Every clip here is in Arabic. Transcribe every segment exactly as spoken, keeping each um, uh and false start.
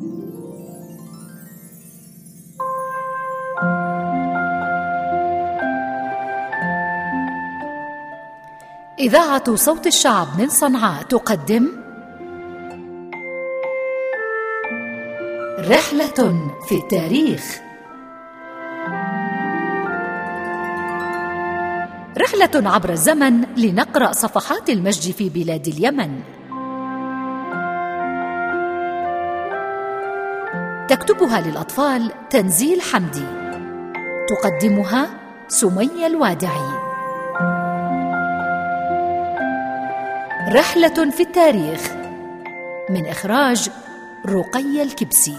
إذاعة صوت الشعب من صنعاء تقدم رحلة في التاريخ. رحلة عبر الزمن لنقرأ صفحات المجد في بلاد اليمن. تكتبها للأطفال تنزيل حمدي، تقدمها سمية الوادعي. رحلة في التاريخ من إخراج رقية الكبسي.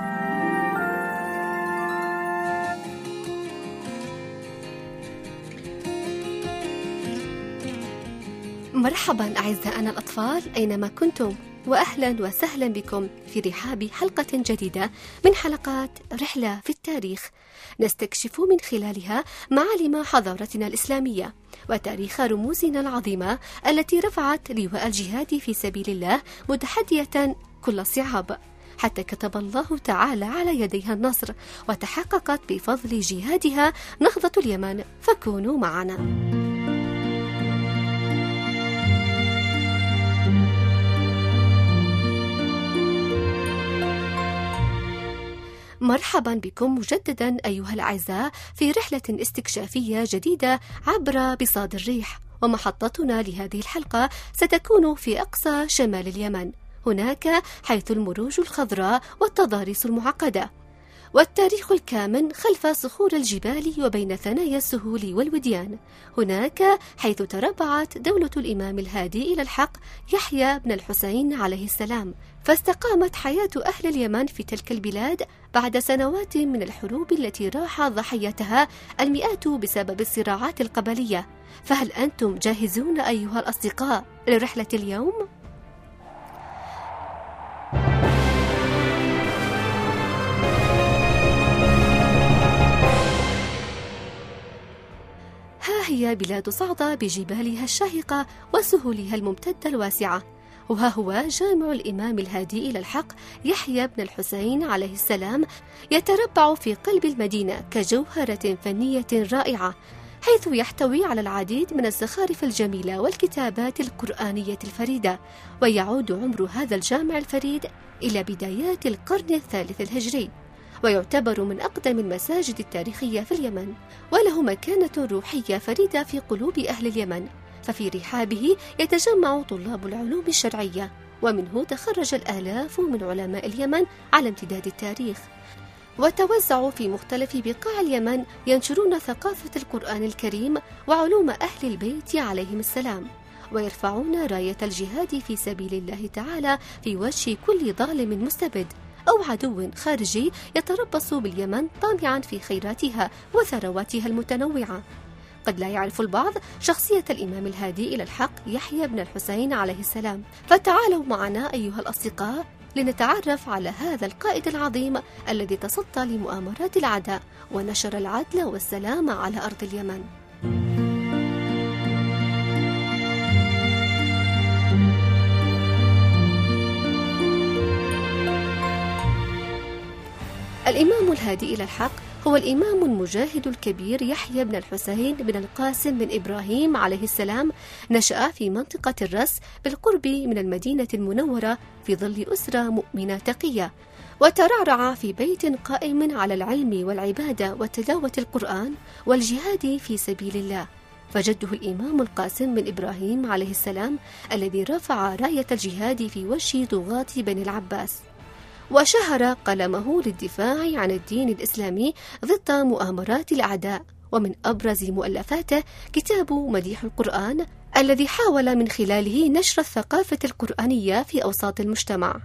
مرحبا أعزائنا الأطفال أينما كنتم، وأهلا وسهلا بكم في رحاب حلقة جديدة من حلقات رحلة في التاريخ، نستكشف من خلالها معالم حضارتنا الإسلامية وتاريخ رموزنا العظيمة التي رفعت لواء الجهاد في سبيل الله متحدية كل الصعاب، حتى كتب الله تعالى على يديها النصر، وتحققت بفضل جهادها نهضة اليمن. فكونوا معنا. مرحبا بكم مجددا أيها الأعزاء في رحلة استكشافية جديدة عبر بساط الريح، ومحطتنا لهذه الحلقة ستكون في أقصى شمال اليمن، هناك حيث المروج الخضراء والتضاريس المعقدة والتاريخ الكامن خلف صخور الجبال وبين ثنايا السهول والوديان، هناك حيث تربعت دولة الإمام الهادي إلى الحق يحيى بن الحسين عليه السلام، فاستقامت حياة أهل اليمن في تلك البلاد بعد سنوات من الحروب التي راح ضحيتها المئات بسبب الصراعات القبلية. فهل أنتم جاهزون أيها الأصدقاء لرحلة اليوم؟ ها هي بلاد صعدة بجبالها الشاهقة وسهولها الممتدة الواسعة، وها هو جامع الإمام الهادي إلى الحق يحيى بن الحسين عليه السلام يتربع في قلب المدينة كجوهرة فنية رائعة، حيث يحتوي على العديد من الزخارف الجميلة والكتابات القرآنية الفريدة. ويعود عمر هذا الجامع الفريد إلى بدايات القرن الثالث الهجري، ويعتبر من أقدم المساجد التاريخية في اليمن، وله مكانة روحية فريدة في قلوب أهل اليمن، ففي رحابه يتجمع طلاب العلوم الشرعية، ومنه تخرج الآلاف من علماء اليمن على امتداد التاريخ، وتوزعوا في مختلف بقاع اليمن ينشرون ثقافة القرآن الكريم وعلوم أهل البيت عليهم السلام، ويرفعون راية الجهاد في سبيل الله تعالى في وجه كل ظالم مستبد أو عدو خارجي يتربص باليمن طامعا في خيراتها وثرواتها المتنوعة. قد لا يعرف البعض شخصية الإمام الهادي إلى الحق يحيى بن الحسين عليه السلام، فتعالوا معنا أيها الأصدقاء لنتعرف على هذا القائد العظيم الذي تصدى لمؤامرات الأعداء ونشر العدل والسلام على أرض اليمن. الإمام الهادي إلى الحق هو الإمام المجاهد الكبير يحيى بن الحسين بن القاسم بن إبراهيم عليه السلام. نشأ في منطقة الرس بالقرب من المدينة المنورة في ظل أسرة مؤمنة تقية، وترعرع في بيت قائم على العلم والعبادة وتلاوة القرآن والجهاد في سبيل الله. فجده الإمام القاسم بن إبراهيم عليه السلام الذي رفع راية الجهاد في وجه طغاة بني العباس، وشهر قلمه للدفاع عن الدين الإسلامي ضد مؤامرات الأعداء. ومن أبرز مؤلفاته كتاب مديح القرآن الذي حاول من خلاله نشر الثقافة القرآنية في أوساط المجتمع.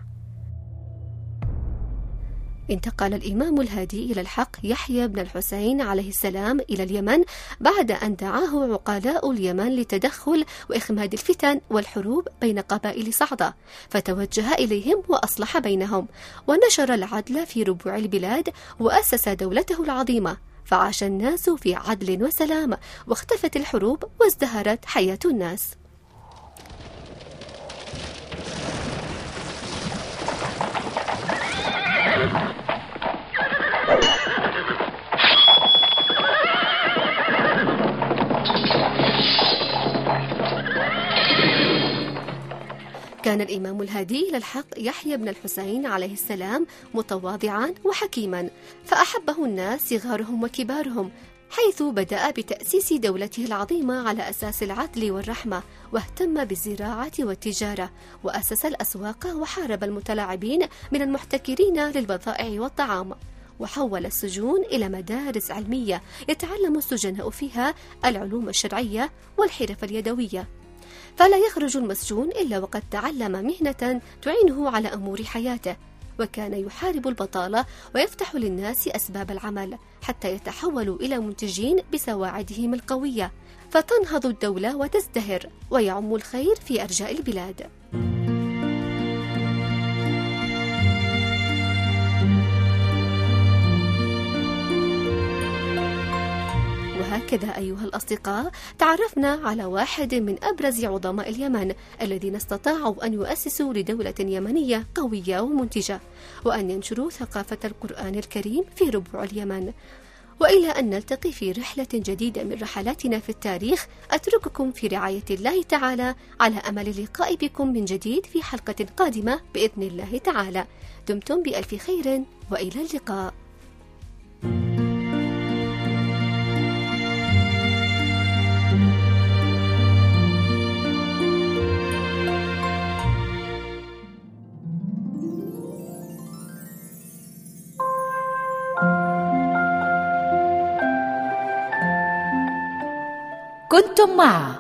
انتقل الإمام الهادي إلى الحق يحيى بن الحسين عليه السلام إلى اليمن بعد أن دعاه عقلاء اليمن لتدخل وإخماد الفتن والحروب بين قبائل صعدة، فتوجه إليهم وأصلح بينهم، ونشر العدل في ربوع البلاد، وأسس دولته العظيمة، فعاش الناس في عدل وسلام، واختفت الحروب وازدهرت حياة الناس. وكان الإمام الهادي إلى الحق يحيى بن الحسين عليه السلام متواضعا وحكيما، فأحبه الناس صغارهم وكبارهم، حيث بدأ بتأسيس دولته العظيمة على أساس العدل والرحمة، واهتم بالزراعة والتجارة، وأسس الأسواق وحارب المتلاعبين من المحتكرين للبضائع والطعام، وحول السجون إلى مدارس علمية يتعلم السجناء فيها العلوم الشرعية والحرف اليدوية، فلا يخرج المسجون إلا وقد تعلم مهنة تعينه على أمور حياته، وكان يحارب البطالة ويفتح للناس أسباب العمل حتى يتحولوا إلى منتجين بسواعدهم القوية، فتنهض الدولة وتزدهر ويعم الخير في أرجاء البلاد. وهكذا أيها الأصدقاء تعرفنا على واحد من أبرز عظماء اليمن الذين استطاعوا أن يؤسسوا لدولة يمنية قوية ومنتجة، وأن ينشروا ثقافة القرآن الكريم في ربوع اليمن. وإلى أن نلتقي في رحلة جديدة من رحلاتنا في التاريخ، أترككم في رعاية الله تعالى، على أمل اللقاء بكم من جديد في حلقة قادمة بإذن الله تعالى. دمتم بألف خير وإلى اللقاء. كنتم مع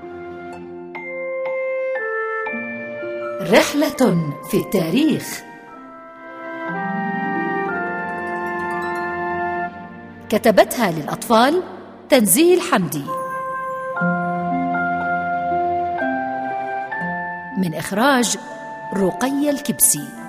رحلة في التاريخ، كتبتها للأطفال تنزيل حمدي، من إخراج رقية الكبسي.